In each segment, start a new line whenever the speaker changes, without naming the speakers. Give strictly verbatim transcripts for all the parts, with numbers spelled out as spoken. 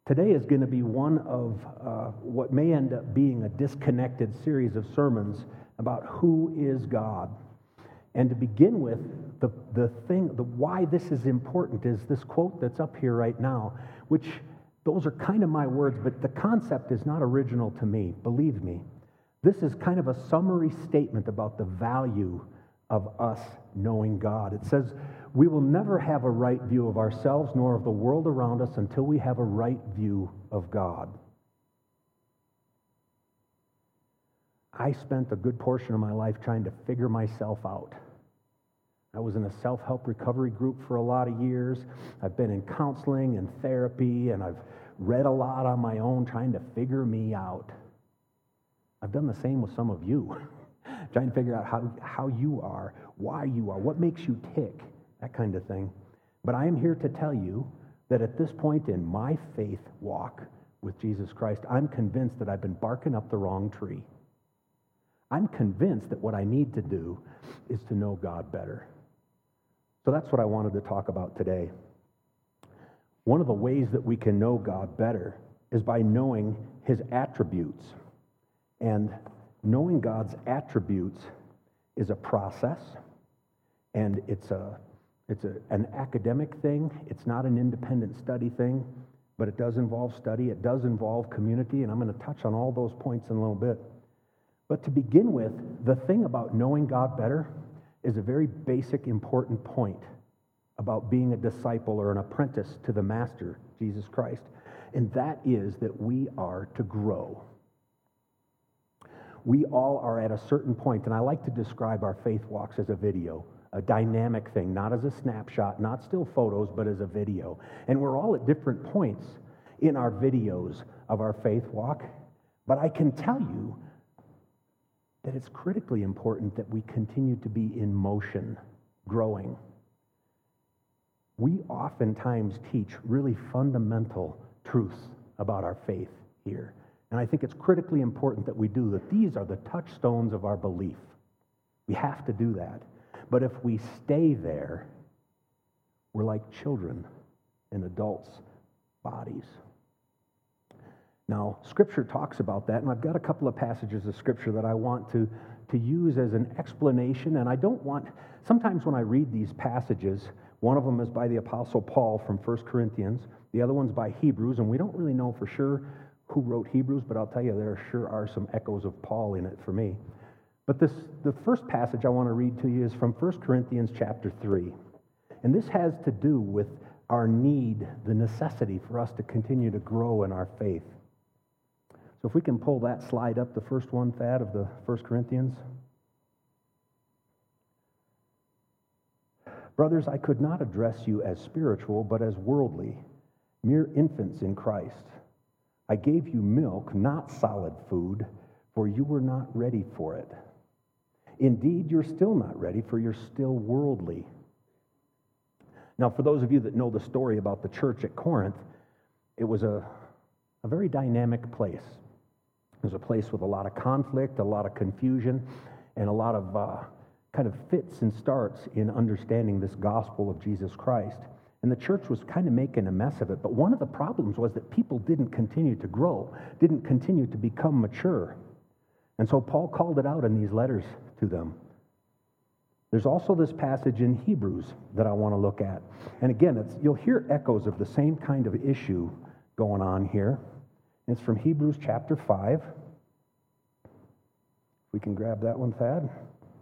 Today is going to be one of uh, what may end up being a disconnected series of sermons about who is God. And to begin with, the, the thing, the why this is important is this quote that's up here right now, which those are kind of my words, but the concept is not original to me, believe me. This is kind of a summary statement about the value of us knowing God. It says, we will never have a right view of ourselves nor of the world around us until we have a right view of God. I spent a good portion of my life trying to figure myself out. I was in a self-help recovery group for a lot of years. I've been in counseling and therapy, and I've read a lot on my own trying to figure me out. I've done the same with some of you, trying to figure out how, how you are, why you are, what makes you tick, that kind of thing. But I am here to tell you that at this point in my faith walk with Jesus Christ, I'm convinced that I've been barking up the wrong tree. I'm convinced that what I need to do is to know God better. So that's what I wanted to talk about today. One of the ways that we can know God better is by knowing His attributes. And knowing God's attributes is a process, and it's a it's a, an academic thing. It's not an independent study thing, but it does involve study. It does involve community, and I'm going to touch on all those points in a little bit. But to begin with, the thing about knowing God better is a very basic, important point about being a disciple or an apprentice to the Master, Jesus Christ, and that is that we are to grow. We all are at a certain point, and I like to describe our faith walks as a video, a dynamic thing, not as a snapshot, not still photos, but as a video. And we're all at different points in our videos of our faith walk, but I can tell you that it's critically important that we continue to be in motion, growing. We oftentimes teach really fundamental truths about our faith here. And I think it's critically important that we do that. These are the touchstones of our belief. We have to do that. But if we stay there, we're like children in adults' bodies. Now, Scripture talks about that, and I've got a couple of passages of Scripture that I want to, to use as an explanation, and I don't want, sometimes when I read these passages, one of them is by the Apostle Paul from First Corinthians, the other one's by Hebrews, and we don't really know for sure who wrote Hebrews, but I'll tell you, there sure are some echoes of Paul in it for me. But this, the first passage I want to read to you is from First Corinthians chapter three. And this has to do with our need, the necessity for us to continue to grow in our faith. So if we can pull that slide up, the first one, Thad, of the First Corinthians. Brothers, I could not address you as spiritual, but as worldly, mere infants in Christ. I gave you milk, not solid food, for you were not ready for it. Indeed, you're still not ready, for you're still worldly. Now, for those of you that know the story about the church at Corinth, it was a, a very dynamic place. It was a place with a lot of conflict, a lot of confusion, and a lot of uh, kind of fits and starts in understanding this gospel of Jesus Christ. And the church was kind of making a mess of it. But one of the problems was that people didn't continue to grow, didn't continue to become mature. And so Paul called it out in these letters to them. There's also this passage in Hebrews that I want to look at. And again, it's, you'll hear echoes of the same kind of issue going on here. It's from Hebrews chapter five. We can grab that one, Thad.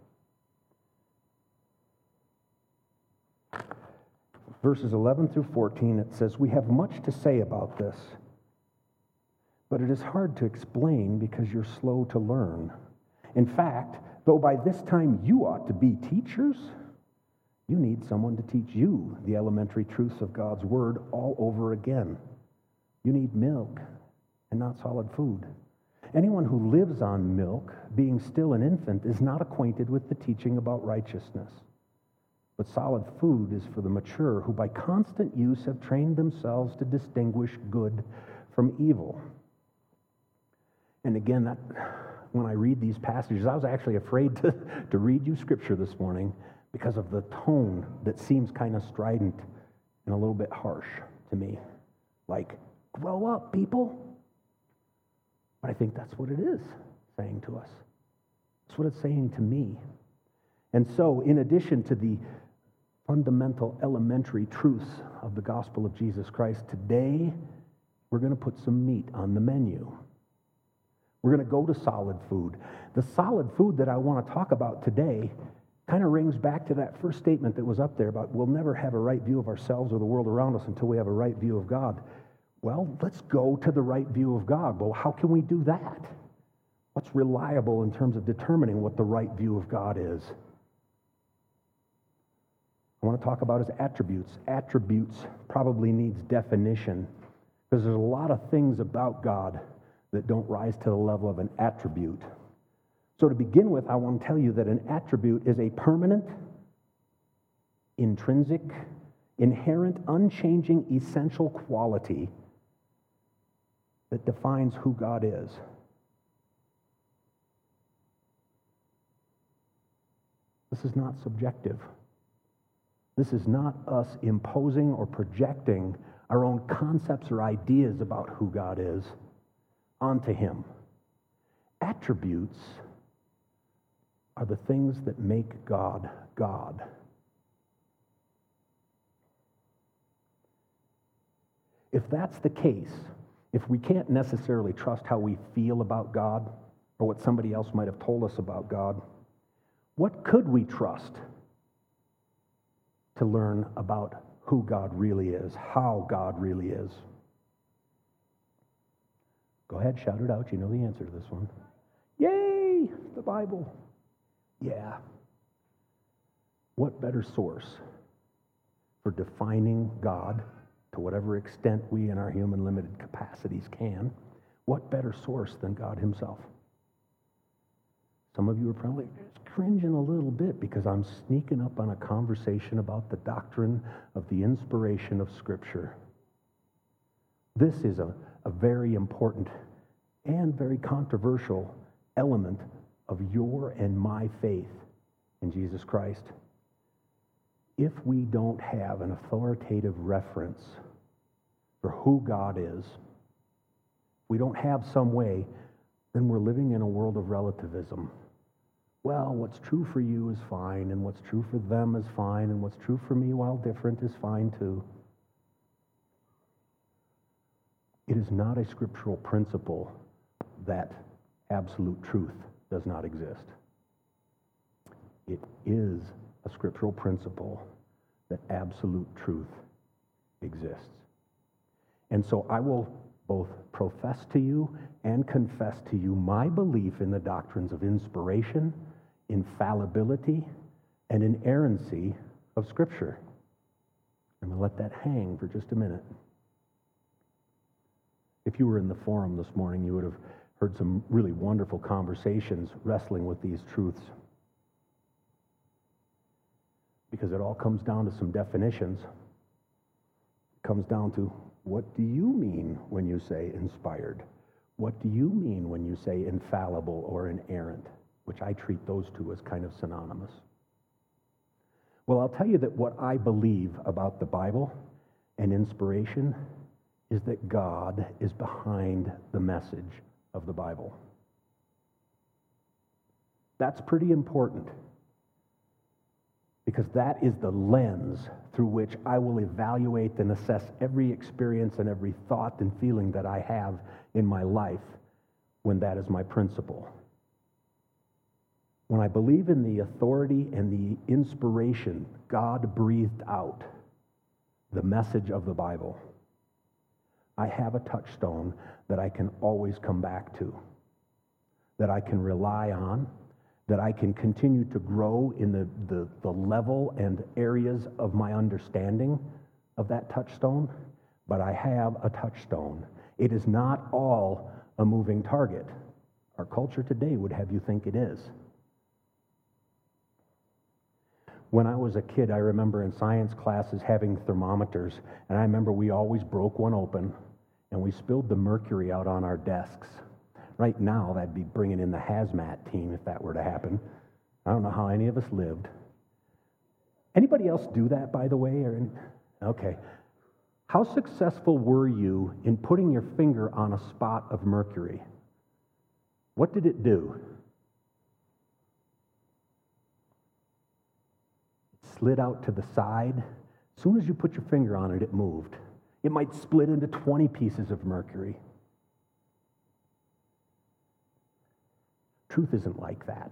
Verses eleven through fourteen, it says, we have much to say about this, but it is hard to explain because you're slow to learn. In fact, though by this time you ought to be teachers, you need someone to teach you the elementary truths of God's word all over again. You need milk and not solid food. Anyone who lives on milk, being still an infant, is not acquainted with the teaching about righteousness. But solid food is for the mature, who by constant use have trained themselves to distinguish good from evil. And again, that when I read these passages, I was actually afraid to, to read you Scripture this morning because of the tone that seems kind of strident and a little bit harsh to me. Like, Grow up, people. But I think that's what it is saying to us. That's what it's saying to me. And so, in addition to the fundamental, elementary truths of the gospel of Jesus Christ, today we're going to put some meat on the menu. We're going to go to solid food. The solid food that I want to talk about today kind of rings back to that first statement that was up there about we'll never have a right view of ourselves or the world around us until we have a right view of God. Well, let's go to the right view of God. Well, how can we do that? What's reliable in terms of determining what the right view of God is? I want to talk about his attributes. Attributes probably needs definition because there's a lot of things about God that don't rise to the level of an attribute. So to begin with, I want to tell you that an attribute is a permanent, intrinsic, inherent, unchanging, essential quality that defines who God is. This is not subjective. This is not us imposing or projecting our own concepts or ideas about who God is onto him. Attributes are the things that make God God. If that's the case, if we can't necessarily trust how we feel about God or what somebody else might have told us about God, what could we trust to learn about who God really is, how God really is? Go ahead, shout it out. You know the answer to this one. Yay! The Bible. Yeah. What better source for defining God to whatever extent we in our human limited capacities can? What better source than God himself? Some of you are probably cringing a little bit because I'm sneaking up on a conversation about the doctrine of the inspiration of Scripture. This is a, a very important and very controversial element of your and my faith in Jesus Christ. If we don't have an authoritative reference for who God is, we don't have some way, then we're living in a world of relativism. Well, what's true for you is fine, and what's true for them is fine, and what's true for me, while different, is fine too. It is not a scriptural principle that absolute truth does not exist. It is a scriptural principle that absolute truth exists. And so I will both profess to you and confess to you my belief in the doctrines of inspiration, infallibility, and inerrancy of Scripture. I'm going to let that hang for just a minute. If you were in the forum this morning, you would have heard some really wonderful conversations wrestling with these truths. Because it all comes down to some definitions. It comes down to, what do you mean when you say inspired? What do you mean when you say infallible or inerrant? Which I treat those two as kind of synonymous. Well, I'll tell you that what I believe about the Bible and inspiration is that God is behind the message of the Bible. That's pretty important, because that is the lens through which I will evaluate and assess every experience and every thought and feeling that I have in my life when that is my principle. When I believe in the authority and the inspiration God breathed out, the message of the Bible, I have a touchstone that I can always come back to, that I can rely on, that I can continue to grow in the, the, the level and areas of my understanding of that touchstone, but I have a touchstone. It is not all a moving target. Our culture today would have you think it is. When I was a kid, I remember in science classes having thermometers, and I remember we always broke one open, and we spilled the mercury out on our desks. Right now, that'd be bringing in the hazmat team if that were to happen. I don't know how any of us lived. Anybody else do that, by the way? Or any? Okay. How successful were you in putting your finger on a spot of mercury? What did it do? It slid out to the side. As soon as you put your finger on it, it moved. It might split into twenty pieces of mercury. Truth isn't like that.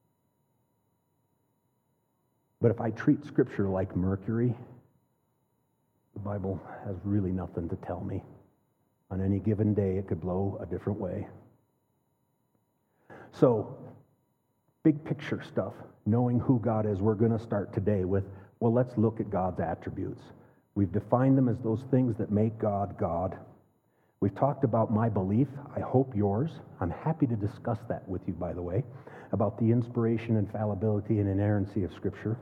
But if I treat Scripture like mercury, the Bible has really nothing to tell me. On any given day, it could blow a different way. So, big picture stuff, knowing who God is, we're going to start today with, well, let's look at God's attributes. We've defined them as those things that make God, God. We've talked about my belief, I hope yours. I'm happy to discuss that with you, by the way, about the inspiration, infallibility, and inerrancy of Scripture.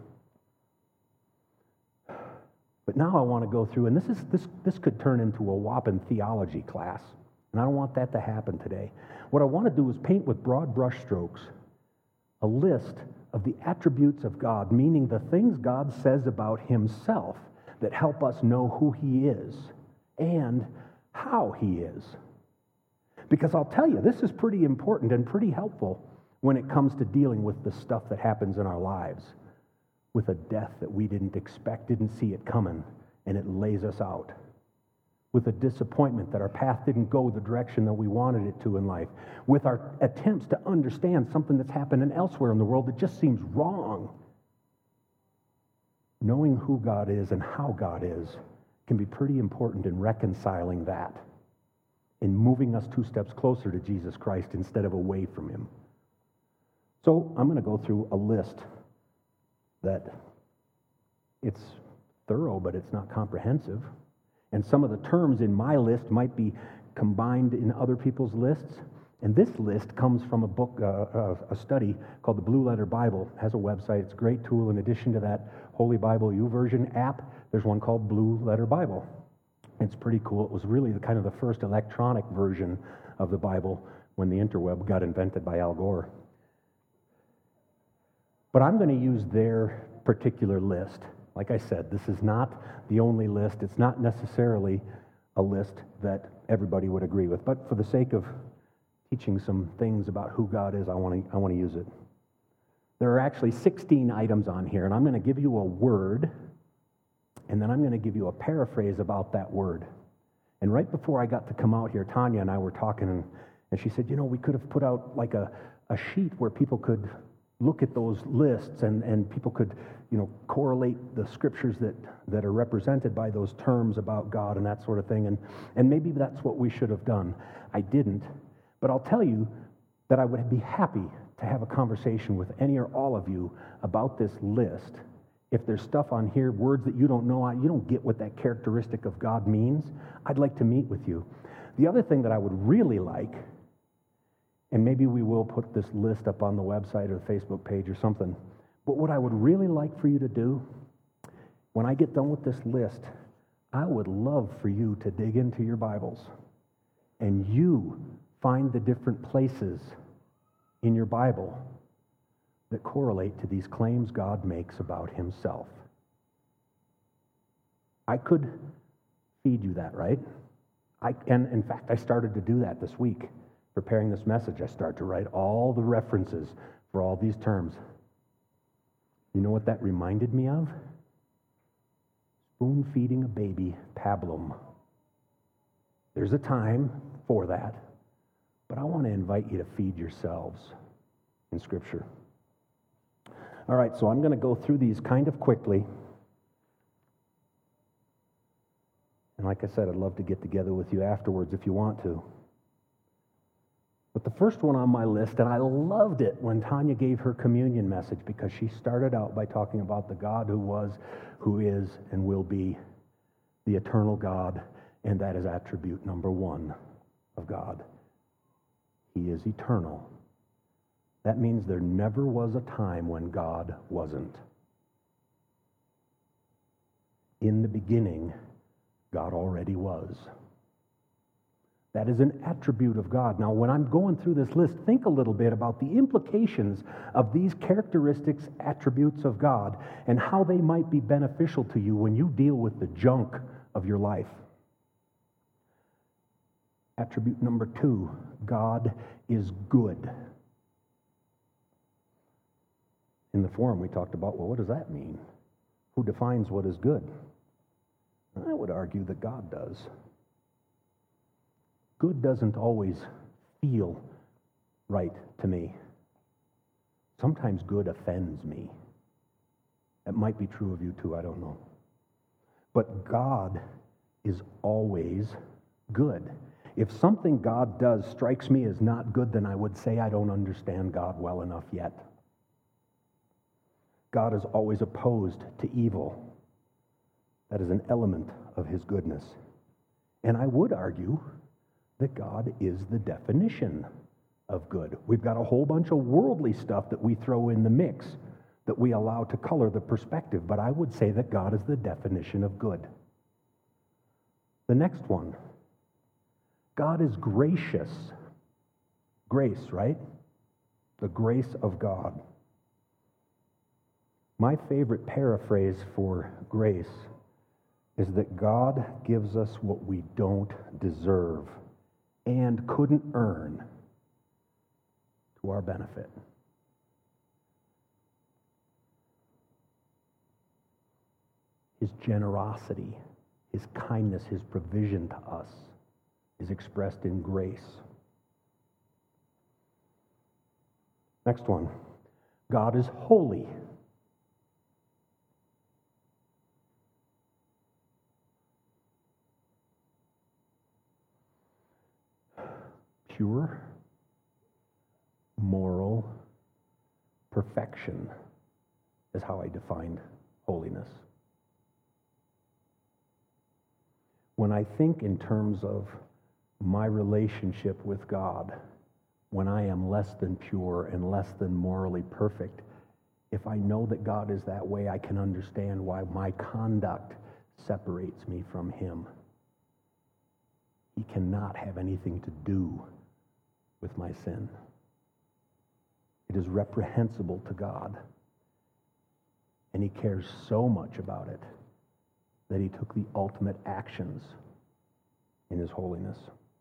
But now I want to go through, and this is this this could turn into a whopping theology class, and I don't want that to happen today. What I want to do is paint with broad brushstrokes a list of the attributes of God, meaning the things God says about himself that help us know who he is and how he is. Because I'll tell you, this is pretty important and pretty helpful when it comes to dealing with the stuff that happens in our lives, with a death that we didn't expect, didn't see it coming, and it lays us out. With a disappointment that our path didn't go the direction that we wanted it to in life. With our attempts to understand something that's happening elsewhere in the world that just seems wrong. Knowing who God is and how God is can be pretty important in reconciling that, in moving us two steps closer to Jesus Christ instead of away from him. So I'm going to go through a list that it's thorough, but it's not comprehensive. And some of the terms in my list might be combined in other people's lists. And this list comes from a book, uh, a study called the Blue Letter Bible. It has a website. It's a great tool. In addition to that Holy Bible YouVersion app, there's one called Blue Letter Bible. It's pretty cool. It was really the kind of the first electronic version of the Bible when the interweb got invented by Al Gore. But I'm going to use their particular list. Like I said, this is not the only list. It's not necessarily a list that everybody would agree with. But for the sake of teaching some things about who God is, I want to I want to use it. There are actually sixteen items on here, and I'm going to give you a word, and then I'm going to give you a paraphrase about that word. And right before I got to come out here, Tanya and I were talking, and, and she said, you know, we could have put out like a, a sheet where people could look at those lists and, and people could, you know, correlate the scriptures that, that are represented by those terms about God and that sort of thing. And, and maybe that's what we should have done. I didn't. But I'll tell you that I would be happy to have a conversation with any or all of you about this list. If there's stuff on here, words that you don't know, you don't get what that characteristic of God means, I'd like to meet with you. The other thing that I would really like, and maybe we will put this list up on the website or the Facebook page or something, but what I would really like for you to do, when I get done with this list, I would love for you to dig into your Bibles and you find the different places in your Bible that correlate to these claims God makes about himself. I could feed you that, right? I, and in fact, I started to do that this week. Preparing this message, I started to write all the references for all these terms. You know what that reminded me of? Spoon feeding a baby pablum. There's a time for that, but I want to invite you to feed yourselves in Scripture. All right, so I'm going to go through these kind of quickly. And like I said, I'd love to get together with you afterwards if you want to. But the first one on my list, and I loved it when Tanya gave her communion message, because she started out by talking about the God who was, who is, and will be the eternal God, and that is attribute number one of God. He is eternal. That means there never was a time when God wasn't. In the beginning, God already was. That is an attribute of God. Now, when I'm going through this list, think a little bit about the implications of these characteristics, attributes of God, and how they might be beneficial to you when you deal with the junk of your life. Attribute number two, God is good. In the forum, we talked about, well, what does that mean? Who defines what is good? I would argue that God does. Good doesn't always feel right to me. Sometimes good offends me. That might be true of you too, I don't know. But God is always good. If something God does strikes me as not good, then I would say I don't understand God well enough yet. God is always opposed to evil. That is an element of his goodness. And I would argue that God is the definition of good. We've got a whole bunch of worldly stuff that we throw in the mix that we allow to color the perspective, but I would say that God is the definition of good. The next one, God is gracious. Grace, right? The grace of God. My favorite paraphrase for grace is that God gives us what we don't deserve and couldn't earn to our benefit. His generosity, his kindness, his provision to us is expressed in grace. Next one. God is holy. Pure, moral perfection is how I defined holiness. When I think in terms of my relationship with God, when I am less than pure and less than morally perfect, if I know that God is that way, I can understand why my conduct separates me from him. He cannot have anything to do with my sin. It is reprehensible to God. And he cares so much about it that he took the ultimate actions in his holiness.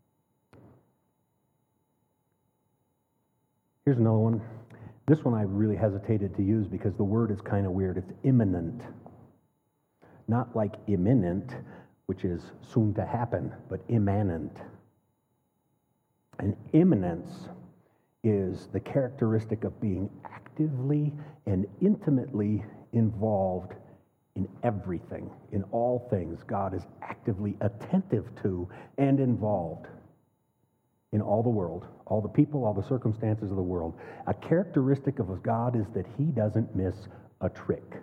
Here's another one. This one I really hesitated to use because the word is kind of weird. It's imminent. Not like imminent, which is soon to happen, but immanent. And immanence is the characteristic of being actively and intimately involved in everything, in all things. God is actively attentive to and involved in all the world, all the people, all the circumstances of the world. A characteristic of God is that he doesn't miss a trick.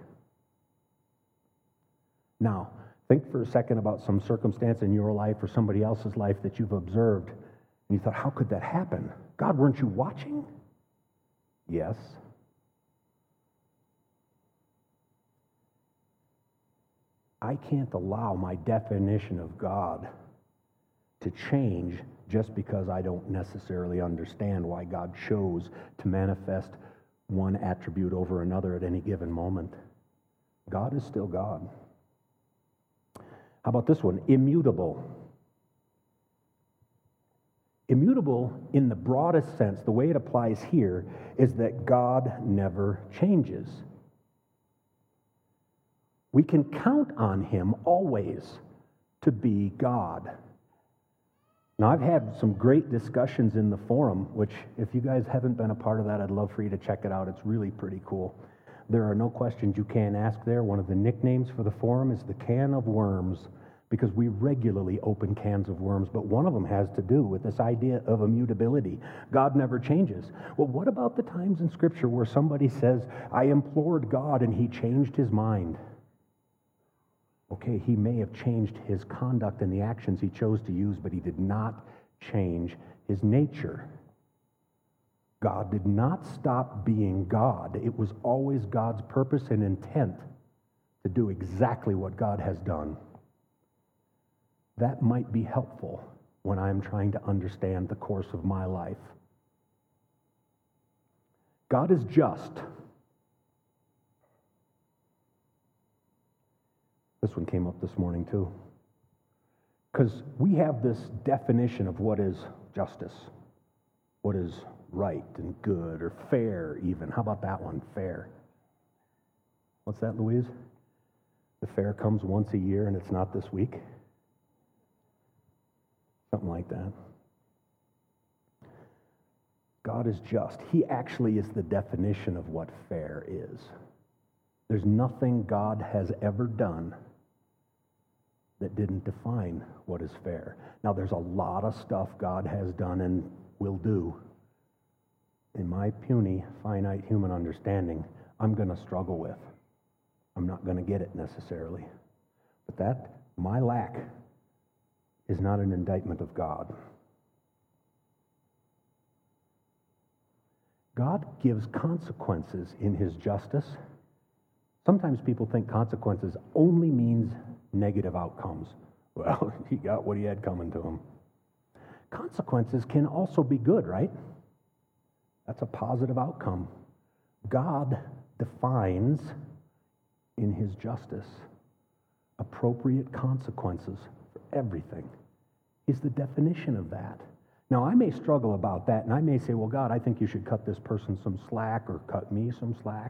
Now, think for a second about some circumstance in your life or somebody else's life that you've observed, and you thought, how could that happen? God, weren't you watching? Yes. I can't allow my definition of God to change just because I don't necessarily understand why God chose to manifest one attribute over another at any given moment. God is still God. How about this one? Immutable. Immutable, in the broadest sense, the way it applies here, is that God never changes. We can count on him always to be God. Now, I've had some great discussions in the forum, which if you guys haven't been a part of that, I'd love for you to check it out. It's really pretty cool. There are no questions you can't ask there. One of the nicknames for the forum is the Can of Worms, because we regularly open cans of worms, but one of them has to do with this idea of immutability. God never changes. Well, what about the times in Scripture where somebody says, I implored God and he changed his mind? Okay, he may have changed his conduct and the actions he chose to use, but he did not change his nature. God did not stop being God. It was always God's purpose and intent to do exactly what God has done. That might be helpful when I'm trying to understand the course of my life. God is just. This one came up this morning too. Because we have this definition of what is justice, what is right and good, or fair even. How about that one, fair? What's that, Louise? The fair comes once a year and it's not this week? Something like that. God is just. He actually is the definition of what fair is. There's nothing God has ever done that didn't define what is fair. Now, there's a lot of stuff God has done and will do. In my puny, finite human understanding, I'm going to struggle with. I'm not going to get it necessarily. But that, my lack, is not an indictment of God. God gives consequences in his justice. Sometimes people think consequences only means negative outcomes. Well, he got what he had coming to him. Consequences can also be good, right? That's a positive outcome. God defines in his justice appropriate consequences for everything. He's the definition of that. Now, I may struggle about that, and I may say, well, God, I think you should cut this person some slack or cut me some slack.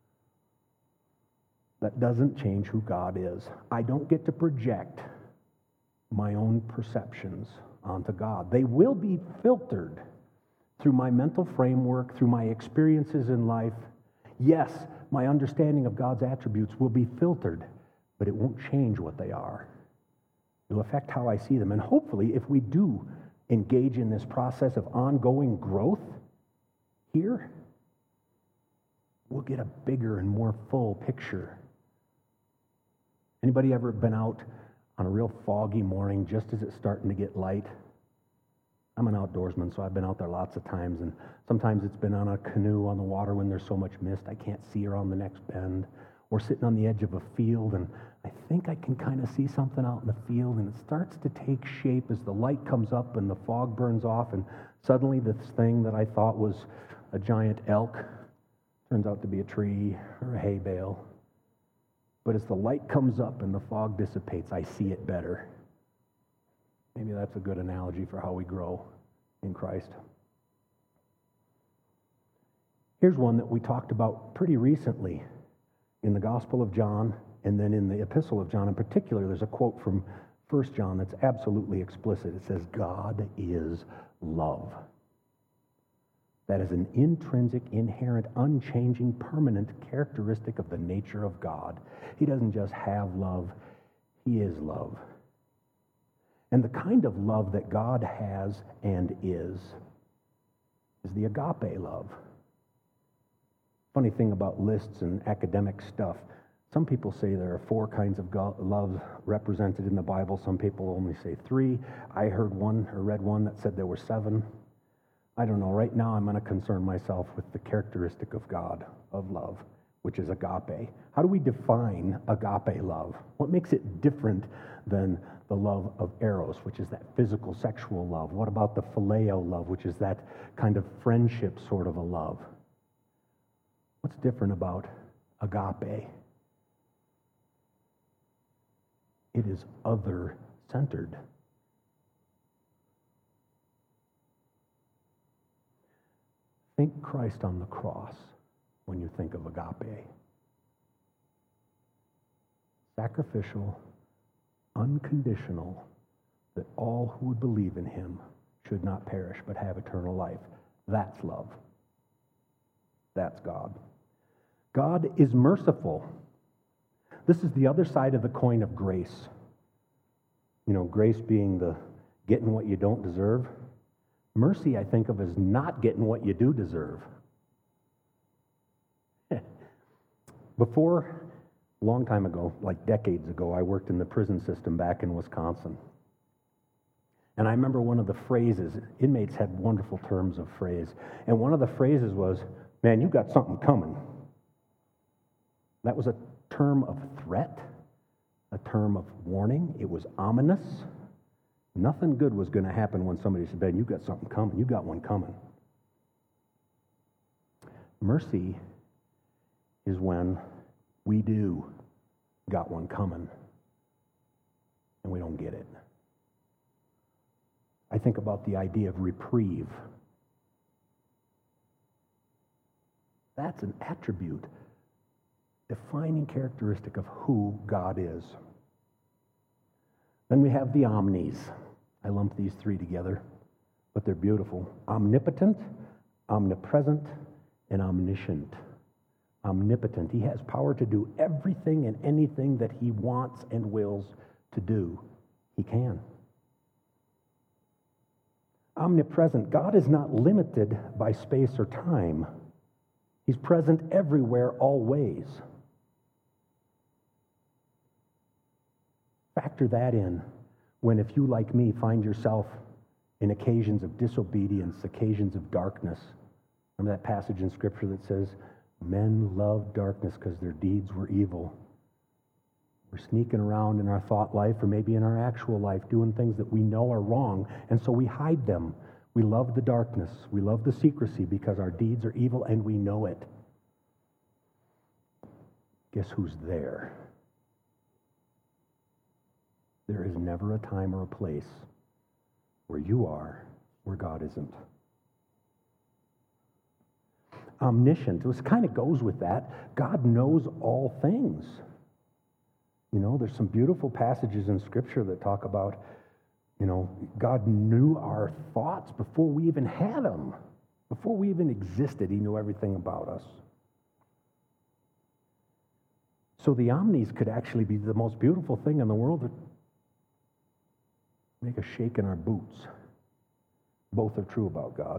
That doesn't change who God is. I don't get to project my own perceptions onto God. They will be filtered through my mental framework, through my experiences in life. Yes, my understanding of God's attributes will be filtered, but it won't change what they are. It'll affect how I see them. And hopefully, if we do engage in this process of ongoing growth here, we'll get a bigger and more full picture. Anybody ever been out on a real foggy morning just as it's starting to get light? I'm an outdoorsman, so I've been out there lots of times, and sometimes it's been on a canoe on the water when there's so much mist I can't see around the next bend, or sitting on the edge of a field, and I think I can kind of see something out in the field, and it starts to take shape as the light comes up and the fog burns off, and suddenly this thing that I thought was a giant elk turns out to be a tree or a hay bale. But as the light comes up and the fog dissipates, I see it better. Maybe that's a good analogy for how we grow in Christ. Here's one that we talked about pretty recently in the Gospel of John, and then in the Epistle of John in particular. There's a quote from First John that's absolutely explicit. It says, God is love. That is an intrinsic, inherent, unchanging, permanent characteristic of the nature of God. He doesn't just have love, he is love. And the kind of love that God has and is, is the agape love. Funny thing about lists and academic stuff, some people say there are four kinds of go- love represented in the Bible. Some people only say three. I heard one or read one that said there were seven. I don't know. Right now I'm going to concern myself with the characteristic of God, of love, which is agape. How do we define agape love? What makes it different than the love of eros, which is that physical sexual love? What about the phileo love, which is that kind of friendship sort of a love? What's different about agape? It is other-centered. Think Christ on the cross when you think of agape. Sacrificial, unconditional, that all who would believe in him should not perish but have eternal life. That's love. That's God. God is merciful. This is the other side of the coin of grace. You know, grace being the getting what you don't deserve. Mercy, I think of as not getting what you do deserve. Before, a long time ago, like decades ago, I worked in the prison system back in Wisconsin. And I remember one of the phrases, inmates had wonderful terms of phrase, and one of the phrases was, man, you got something coming. That was a term of threat, a term of warning. It was ominous. Nothing good was going to happen when somebody said, Ben, you got something coming. You got one coming. Mercy is when we do got one coming and we don't get it. I think about the idea of reprieve. That's an attribute, defining characteristic of who God is. Then we have the omnis. I lump these three together, but they're beautiful. Omnipotent, omnipresent, and omniscient. Omnipotent. He has power to do everything and anything that he wants and wills to do. He can. Omnipresent. God is not limited by space or time. He's present everywhere, always. Factor that in when, if you, like me, find yourself in occasions of disobedience, occasions of darkness. Remember that passage in Scripture that says, men loved darkness because their deeds were evil. We're sneaking around in our thought life or maybe in our actual life doing things that we know are wrong, and so we hide them. We love the darkness. We love the secrecy because our deeds are evil and we know it. Guess who's there? There is never a time or a place where you are where God isn't. Omniscient, this kind of goes with that. God knows all things. You know, there's some beautiful passages in Scripture that talk about, you know, God knew our thoughts before we even had them. Before we even existed, he knew everything about us. So the omnis could actually be the most beautiful thing in the world that make us shake in our boots. Both are true about God.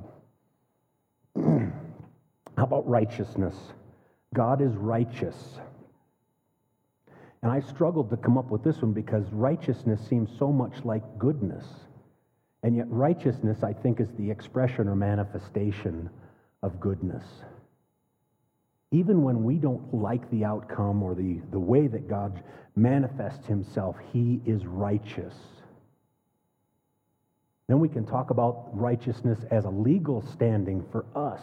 How about righteousness? God is righteous. And I struggled to come up with this one because righteousness seems so much like goodness. And yet righteousness, I think, is the expression or manifestation of goodness. Even when we don't like the outcome or the, the way that God manifests himself, he is righteous. Then we can talk about righteousness as a legal standing for us.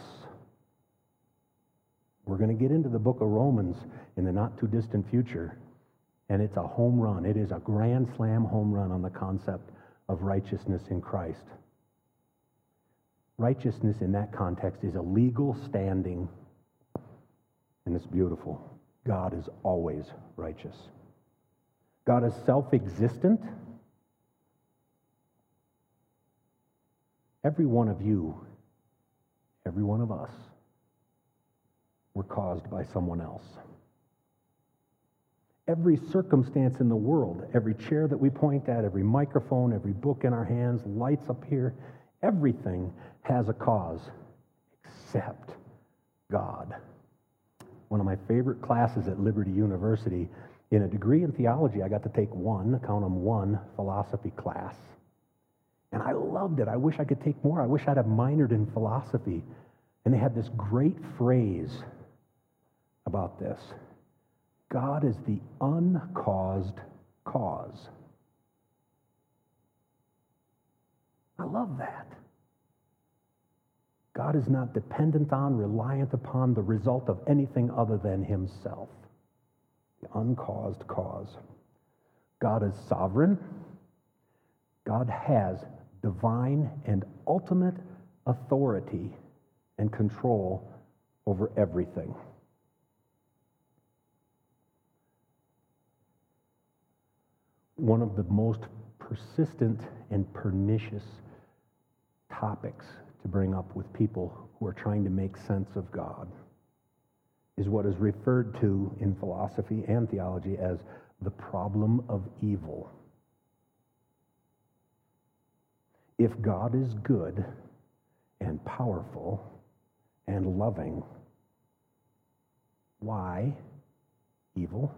We're going to get into the book of Romans in the not-too-distant future, and it's a home run. It is a grand slam home run on the concept of righteousness in Christ. Righteousness in that context is a legal standing, and it's beautiful. God is always righteous. God is self-existent. Every one of you, every one of us, were caused by someone else. Every circumstance in the world, every chair that we point at, every microphone, every book in our hands, lights up here, everything has a cause except God. One of my favorite classes at Liberty University, in a degree in theology, I got to take one, count them one, philosophy class. And I loved it. I wish I could take more. I wish I'd have minored in philosophy. And they had this great phrase about this. God is the uncaused cause. I love that. God is not dependent on, reliant upon the result of anything other than himself. The uncaused cause. God is sovereign. God has divine and ultimate authority and control over everything. One of the most persistent and pernicious topics to bring up with people who are trying to make sense of God is what is referred to in philosophy and theology as the problem of evil. If God is good and powerful and loving, why evil?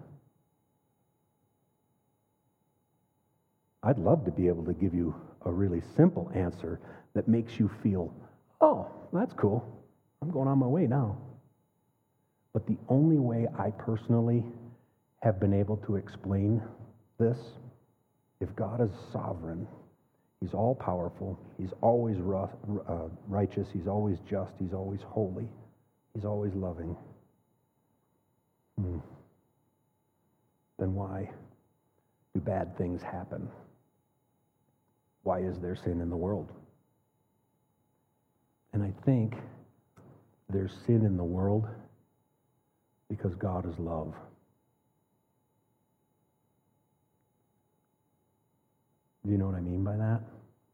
I'd love to be able to give you a really simple answer that makes you feel, oh, that's cool. I'm going on my way now. But the only way I personally have been able to explain this, if God is sovereign, he's all-powerful, he's always uh, righteous, he's always just, he's always holy, he's always loving, hmm. then why do bad things happen? why is there sin in the world? And I think there's sin in the world because God is love. Do you know what I mean by that?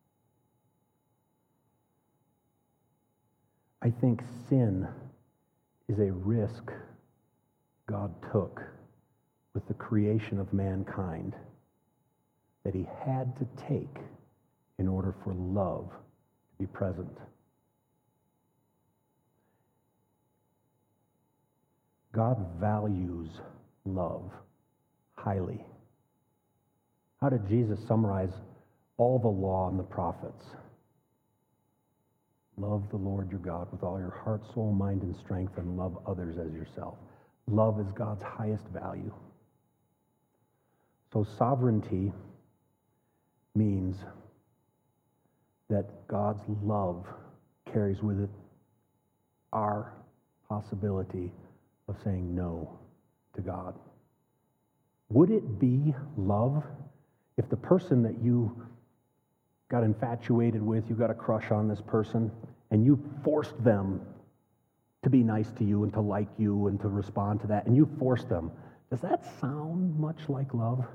I think sin is a risk God took with the creation of mankind that he had to take in order for love to be present. God values love highly. How did Jesus summarize all the law and the prophets? Love the Lord your God with all your heart, soul, mind, and strength, and love others as yourself. Love is God's highest value. So sovereignty means that God's love carries with it our possibility of saying no to God. Would it be love if the person that you got infatuated with, you got a crush on this person, and you forced them to be nice to you and to like you and to respond to that, and you forced them? Does that sound much like love?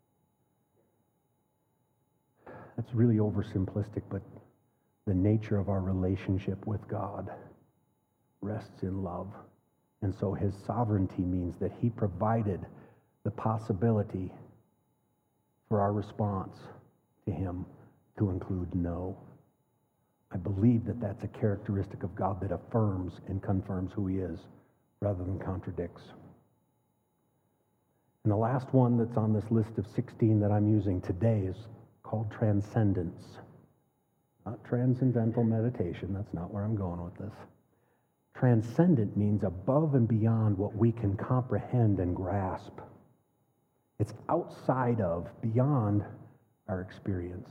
That's really oversimplistic, but the nature of our relationship with God rests in love. And so his sovereignty means that he provided the possibility for our response to him to include no. I believe that that's a characteristic of God that affirms and confirms who he is rather than contradicts. And the last one that's on this list of sixteen that I'm using today is called transcendence. Not transcendental meditation, that's not where I'm going with this. Transcendent means above and beyond what we can comprehend and grasp. It's outside of, beyond our experience.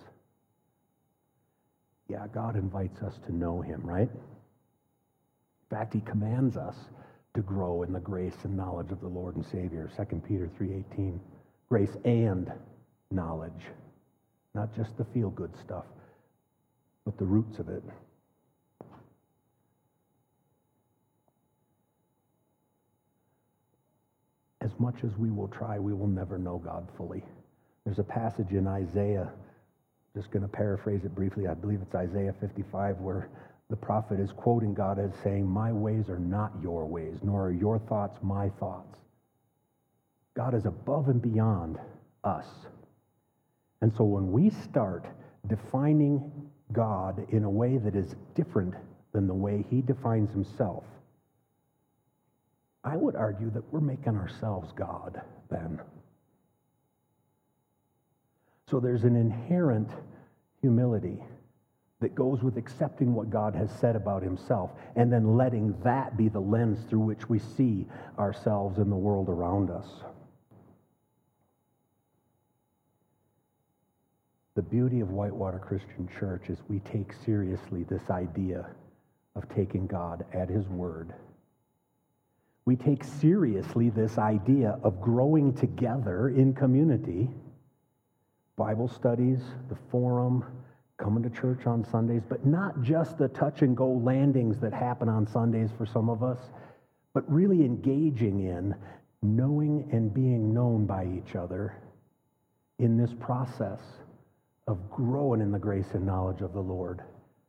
Yeah, God invites us to know him, right? In fact, he commands us to grow in the grace and knowledge of the Lord and Savior. Second Peter three eighteen. Grace and knowledge. Not just the feel-good stuff, but the roots of it. As much as we will try, we will never know God fully. There's a passage in Isaiah, just going to paraphrase it briefly. I believe it's Isaiah fifty-five, where the prophet is quoting God as saying, "My ways are not your ways, nor are your thoughts my thoughts." God is above and beyond us. And so when we start defining God in a way that is different than the way he defines himself, I would argue that we're making ourselves God then. So there's an inherent humility that goes with accepting what God has said about himself and then letting that be the lens through which we see ourselves and the world around us. The beauty of Whitewater Christian Church is we take seriously this idea of taking God at his word. We take seriously this idea of growing together in community, Bible studies, the forum, coming to church on Sundays, but not just the touch and go landings that happen on Sundays for some of us, but really engaging in knowing and being known by each other in this process of growing in the grace and knowledge of the Lord.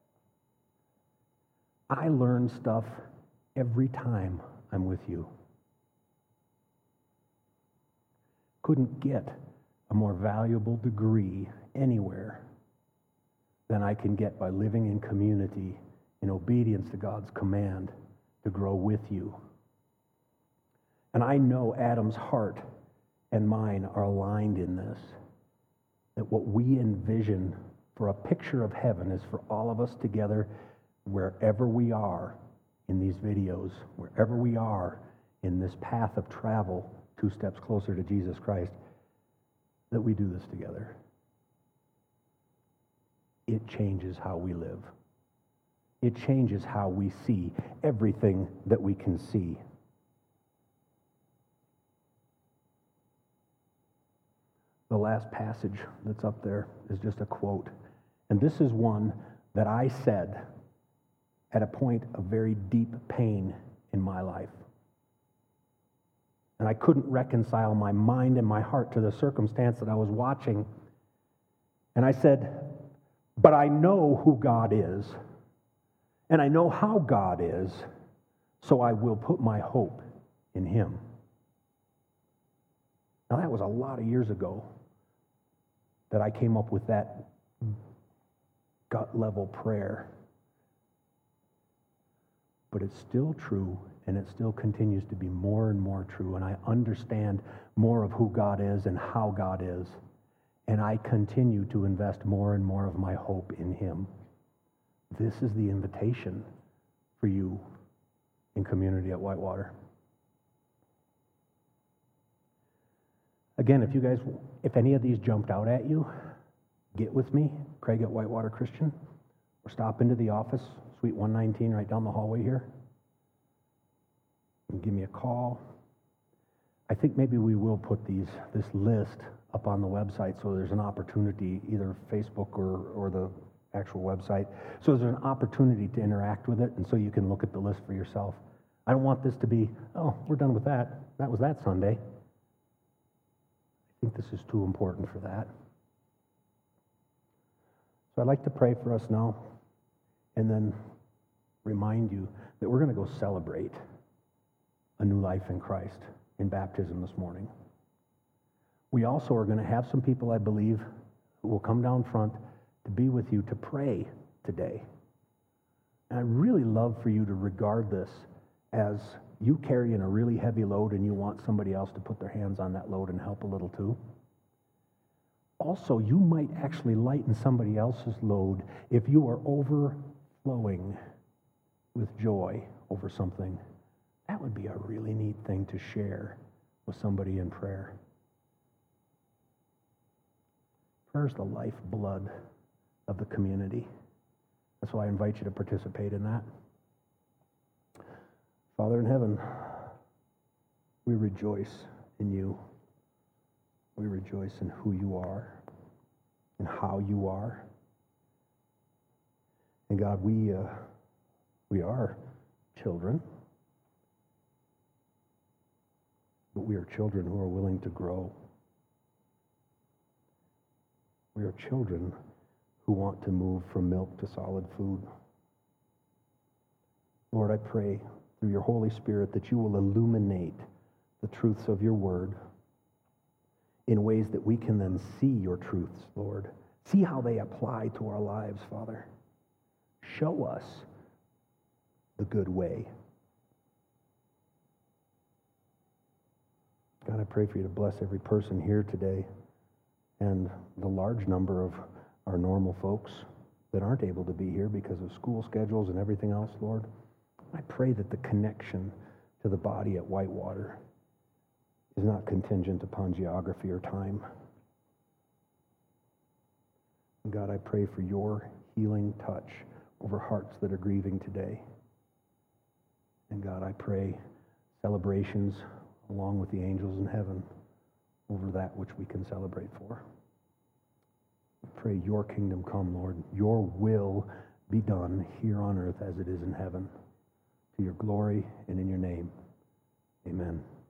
I learn stuff every time I'm with you. Couldn't get a more valuable degree anywhere than I can get by living in community in obedience to God's command to grow with you. And I know Adam's heart and mine are aligned in this, that what we envision for a picture of heaven is for all of us together, wherever we are in these videos, wherever we are in this path of travel two steps closer to Jesus Christ, that we do this together. It changes how we live. It changes how we see everything that we can see. The last passage that's up there is just a quote. And this is one that I said at a point of very deep pain in my life. And I couldn't reconcile my mind and my heart to the circumstance that I was watching. And I said, but I know who God is, and I know how God is, so I will put my hope in Him. Now that was a lot of years ago that I came up with that gut level prayer. But it's still true, and it still continues to be more and more true, and I understand more of who God is and how God is, and I continue to invest more and more of my hope in Him. This is the invitation for you in community at Whitewater. Again, if you guys, if any of these jumped out at you, get with me, Craig at Whitewater Christian, or stop into the office, Suite one nineteen, right down the hallway here. And give me a call. I think maybe we will put these this list up on the website so there's an opportunity, either Facebook or, or the actual website, so there's an opportunity to interact with it, and so you can look at the list for yourself. I don't want this to be, oh, we're done with that. That was that Sunday. I think this is too important for that. So I'd like to pray for us now, and then remind you that we're going to go celebrate a new life in Christ in baptism this morning. We also are going to have some people, I believe, who will come down front to be with you to pray today. And I'd really love for you to regard this as you carrying a really heavy load and you want somebody else to put their hands on that load and help a little too. Also, you might actually lighten somebody else's load if you are overflowing with joy over something. That would be a really neat thing to share with somebody in prayer. Prayer is the lifeblood of the community. That's why I invite you to participate in that. Father in heaven, we rejoice in you. We rejoice in who you are and how you are. And God, we uh, we are children, but we are children who are willing to grow. We are children who want to move from milk to solid food. Lord, I pray through your Holy Spirit that you will illuminate the truths of your word in ways that we can then see your truths, Lord. See how they apply to our lives, Father. Show us the good way. God, I pray for you to bless every person here today and the large number of our normal folks that aren't able to be here because of school schedules and everything else, Lord. I pray that the connection to the body at Whitewater is not contingent upon geography or time. And God, I pray for your healing touch over hearts that are grieving today. And God, I pray celebrations along with the angels in heaven over that which we can celebrate for. I pray your kingdom come, Lord. Your will be done here on earth as it is in heaven. To your glory and in your name. Amen.